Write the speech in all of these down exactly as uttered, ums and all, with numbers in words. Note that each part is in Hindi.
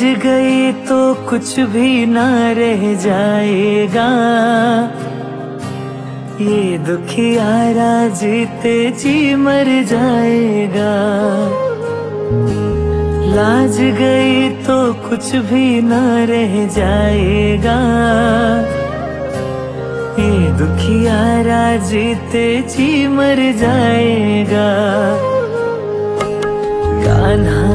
गई तो कुछ भी ना रह जाएगा, ये दुखियारा जीते जी मर जाएगा। लाज गई तो कुछ भी ना रह जाएगा, ये दुखियारा जीते जी मर जाएगा। कान्हा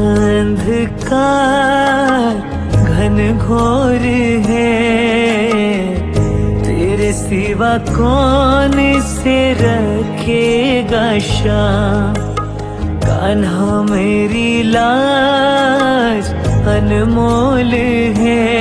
अंधकार घन घोर है, तेरे सिवा कौन से रखेगा शाम। कान्हा मेरी लाज अनमोल है,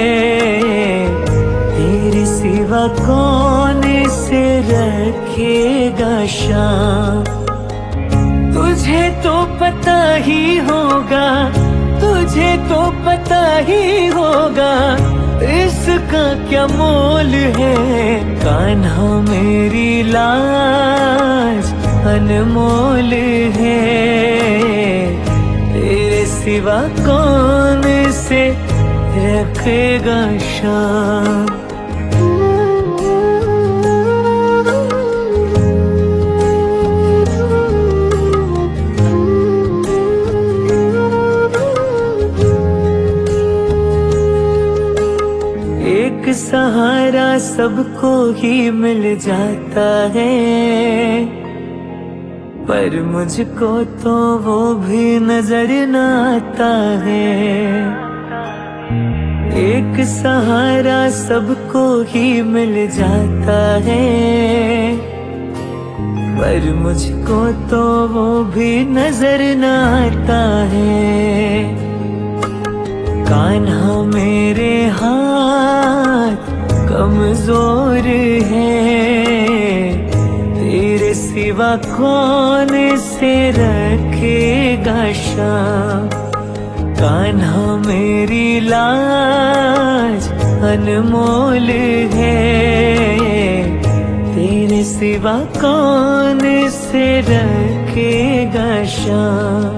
तेरे सिवा कौन से रखेगा शाम। तुझे तो पता ही होगा, तुझे तो पता ही होगा, इसका क्या मोल है। कान्हा मेरी लाज अनमोल है, तेरे सिवा कौन से रखेगा शाम। एक सहारा सबको ही मिल जाता है, पर मुझको तो वो भी नजर न आता है। एक सहारा सबको ही मिल जाता है, पर मुझको तो वो भी नजर न आता है। कान्हा मेरे हाथ कमजोर है, तेरे सिवा कौन से रखेगा शाम। कान्हा मेरी लाज अनमोल है, तेरे सिवा कौन से रखेगा शाम।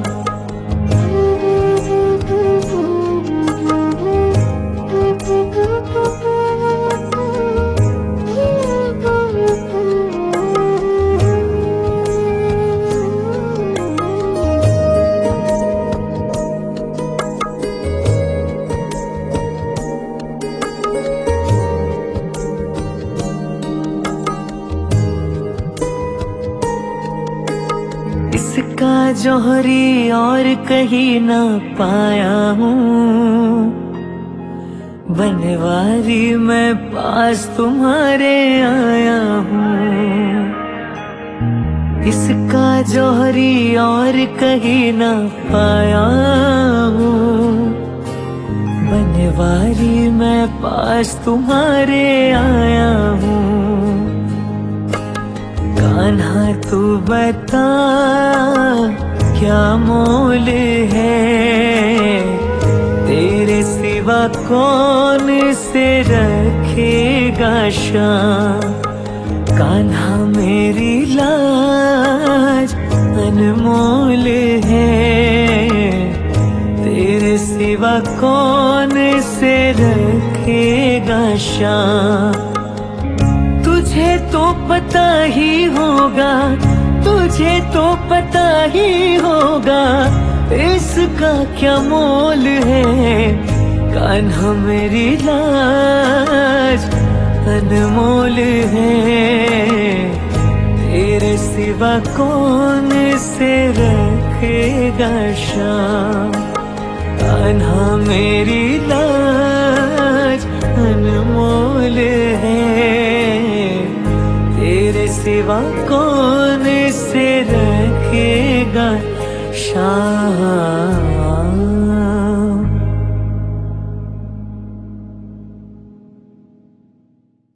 इसका जौहरी और कहीं ना पाया हूँ, बनवारी मैं पास तुम्हारे आया हूँ। इसका जौहरी और कहीं ना पाया हूँ, बनवारी मैं पास तुम्हारे आया हूँ। कान्हा तू बता क्या मोल है, तेरे सिवा कौन से रखेगा शाम। कान्हा मेरी लाज अनमोल है, तेरे सिवा कौन से रखेगा शाम। तुझे तो पता ही होगा, तुझे तो पता ही होगा, इसका क्या मोल है। कान्हा मेरी लाज अनमोल है, तेरे सिवा कौन से रखेगा शाम। कान्हा मेरी लाज अनमोल है, तेरे सिवा कौन से रखेगा शाम।